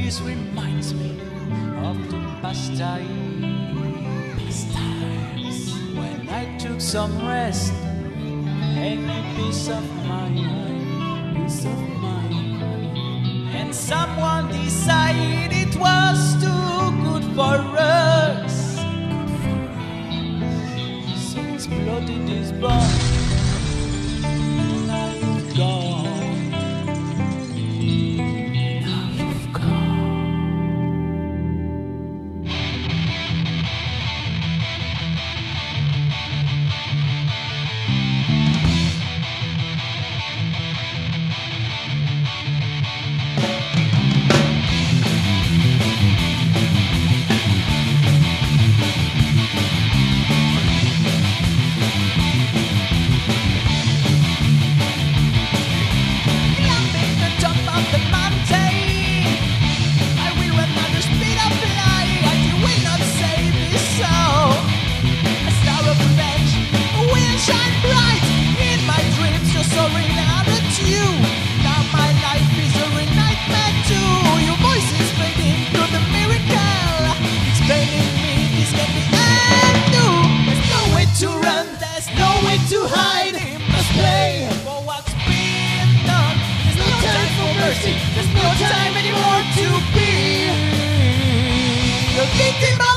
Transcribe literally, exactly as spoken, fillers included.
This reminds me of the past times, when I took some rest and a peace of mind, peace of mind. And someone decided it was too good for us, so it's blooded his bone. Now you've gone. To hide, must pay for what's been done. There's no time for mercy. There's no time anymore to be a victim.